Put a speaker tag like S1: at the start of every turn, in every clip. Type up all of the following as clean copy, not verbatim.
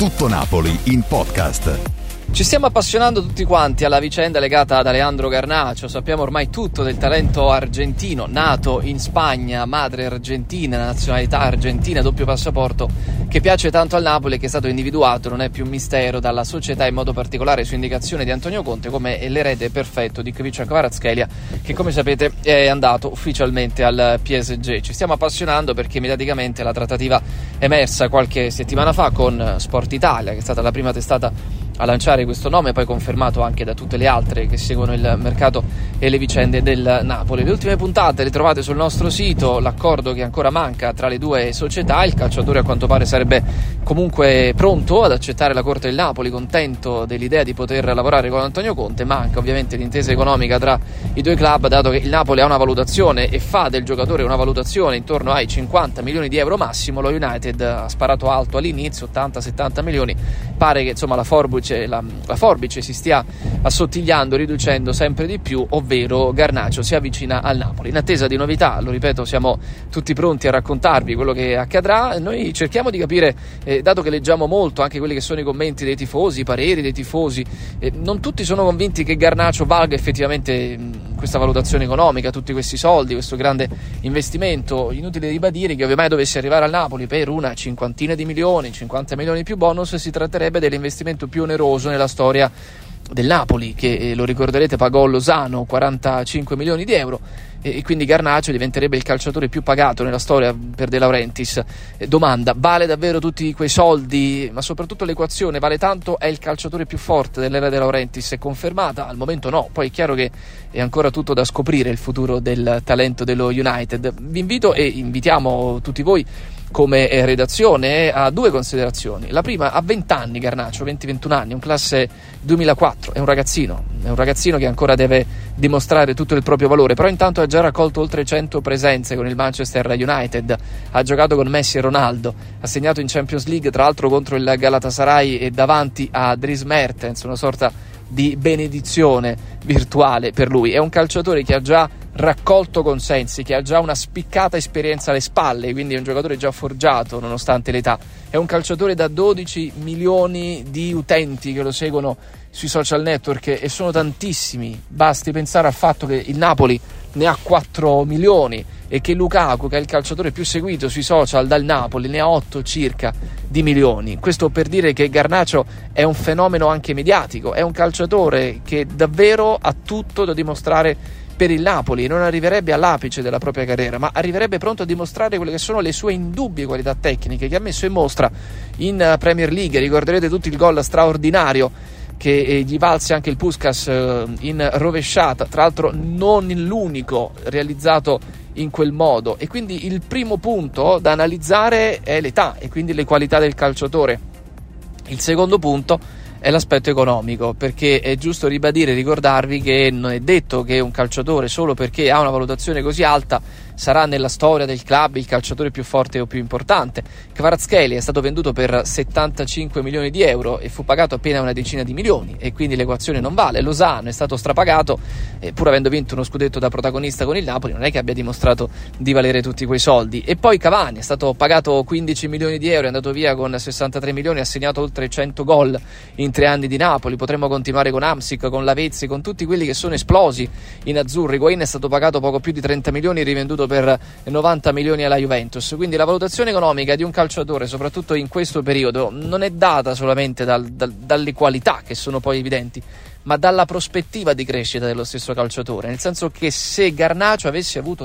S1: Tutto Napoli in podcast.
S2: Ci stiamo appassionando tutti quanti alla vicenda legata ad Alejandro Garnacho. Sappiamo ormai tutto del talento argentino, nato in Spagna, madre argentina, nazionalità argentina, doppio passaporto, che piace tanto al Napoli e che è stato individuato, non è più un mistero, dalla società, in modo particolare su indicazione di Antonio Conte, come l'erede perfetto di Khvicha Kvaratskhelia, che come sapete è andato ufficialmente al PSG. Ci stiamo appassionando perché mediaticamente la trattativa è emersa qualche settimana fa con Sport Italia, che è stata la prima testata a lanciare questo nome, poi confermato anche da tutte le altre che seguono il mercato e le vicende del Napoli. Le ultime puntate le trovate sul nostro sito, l'accordo che ancora manca tra le due società. Il calciatore a quanto pare sarebbe comunque pronto ad accettare la corte del Napoli, contento dell'idea di poter lavorare con Antonio Conte. Manca ovviamente l'intesa economica tra i due club, dato che il Napoli ha una valutazione e fa del giocatore una valutazione intorno ai 50 milioni di euro massimo. Lo United ha sparato alto all'inizio, 80-70 milioni. Pare che insomma la forbice si stia assottigliando, riducendo sempre di più, ovvero Garnacho si avvicina al Napoli. In attesa di novità, lo ripeto, siamo tutti pronti a raccontarvi quello che accadrà. Noi cerchiamo di capire, dato che leggiamo molto anche quelli che sono i commenti dei tifosi, i pareri dei tifosi, non tutti sono convinti che Garnacho valga effettivamente questa valutazione economica, tutti questi soldi, questo grande investimento. Inutile ribadire che ovviamente dovesse arrivare al Napoli per una cinquantina di milioni, 50 milioni più bonus, si tratterebbe dell'investimento più oneroso nella storia del Napoli, che lo ricorderete pagò Lozano 45 milioni di euro, e quindi Garnacho diventerebbe il calciatore più pagato nella storia per De Laurentiis. Domanda: vale davvero tutti quei soldi? Ma soprattutto l'equazione vale tanto? È il calciatore più forte dell'era De Laurentiis? È confermata? Al momento no, poi è chiaro che è ancora tutto da scoprire il futuro del talento dello United. Vi invito e invitiamo tutti voi come redazione a due considerazioni. La prima: a 20 anni Garnacho, 20-21 anni, un classe 2004, è un ragazzino che ancora deve dimostrare tutto il proprio valore, però intanto ha già raccolto oltre 100 presenze con il Manchester United, ha giocato con Messi e Ronaldo, ha segnato in Champions League tra l'altro contro il Galatasaray e davanti a Dries Mertens, una sorta di benedizione virtuale per lui. È un calciatore che ha già raccolto consensi, che ha già una spiccata esperienza alle spalle, quindi è un giocatore già forgiato nonostante l'età. È un calciatore da 12 milioni di utenti che lo seguono sui social network, e sono tantissimi. Basti pensare al fatto che il Napoli ne ha 4 milioni e che Lukaku, che è il calciatore più seguito sui social dal Napoli, ne ha 8 circa di milioni. Questo per dire che Garnacho è un fenomeno anche mediatico, è un calciatore che davvero ha tutto da dimostrare per il Napoli. Non arriverebbe all'apice della propria carriera, ma arriverebbe pronto a dimostrare quelle che sono le sue indubbie qualità tecniche, che ha messo in mostra in Premier League. Ricorderete tutti il gol straordinario che gli valse anche il Puskás in rovesciata, tra l'altro non l'unico realizzato in quel modo. E quindi il primo punto da analizzare è l'età e quindi le qualità del calciatore. Il secondo punto è l'aspetto economico, perché è giusto ribadire e ricordarvi che non è detto che un calciatore, solo perché ha una valutazione così alta, sarà nella storia del club il calciatore più forte o più importante. Kvaratskhelia è stato venduto per 75 milioni di euro e fu pagato appena una decina di milioni, e quindi l'equazione non vale. Lozano è stato strapagato, pur avendo vinto uno scudetto da protagonista con il Napoli, non è che abbia dimostrato di valere tutti quei soldi. E poi Cavani è stato pagato 15 milioni di euro, è andato via con 63 milioni, ha segnato oltre 100 gol in 3 anni di Napoli. Potremmo continuare con Hamsik, con Lavezzi, con tutti quelli che sono esplosi in azzurri. Higuaín è stato pagato poco più di 30 milioni, rivenduto per 90 milioni alla Juventus. Quindi la valutazione economica di un calciatore, soprattutto in questo periodo, non è data solamente dalle qualità, che sono poi evidenti, ma dalla prospettiva di crescita dello stesso calciatore, nel senso che se Garnacho avesse avuto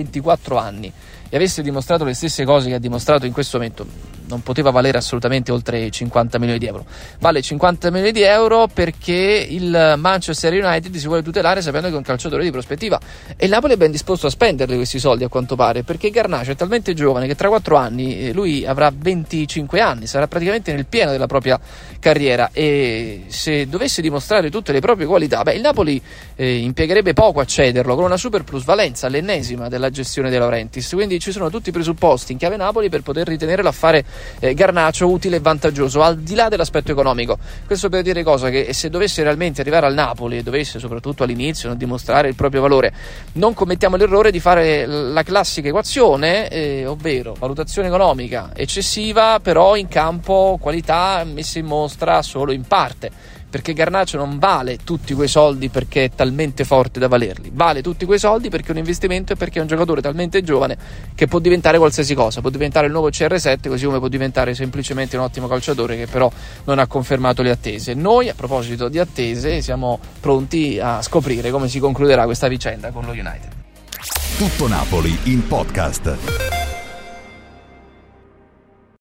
S2: 24 anni e avesse dimostrato le stesse cose che ha dimostrato in questo momento, non poteva valere assolutamente oltre 50 milioni di euro. Vale 50 milioni di euro perché il Manchester United si vuole tutelare sapendo che è un calciatore di prospettiva, e il Napoli è ben disposto a spenderli questi soldi, a quanto pare, perché Garnacho è talmente giovane che tra 4 anni lui avrà 25 anni, sarà praticamente nel pieno della propria carriera, e se dovesse dimostrare tutte le proprie qualità, il Napoli impiegherebbe poco a cederlo, con una super plusvalenza, l'ennesima della gestione De Laurentiis. Quindi ci sono tutti i presupposti in chiave Napoli per poter ritenere l'affare Garnacho utile e vantaggioso, al di là dell'aspetto economico. Questo per dire cosa? Che se dovesse realmente arrivare al Napoli e dovesse soprattutto all'inizio non dimostrare il proprio valore, non commettiamo l'errore di fare la classica equazione, ovvero valutazione economica eccessiva, però in campo qualità messa in mostra solo in parte, perché Garnacho non vale tutti quei soldi perché è talmente forte da valerli, vale tutti quei soldi perché è un investimento e perché è un giocatore talmente giovane che può diventare qualsiasi cosa, può diventare il nuovo CR7, così come può diventare semplicemente un ottimo calciatore che però non ha confermato le attese. Noi, a proposito di attese, siamo pronti a scoprire come si concluderà questa vicenda con lo United.
S1: Tutto Napoli in podcast.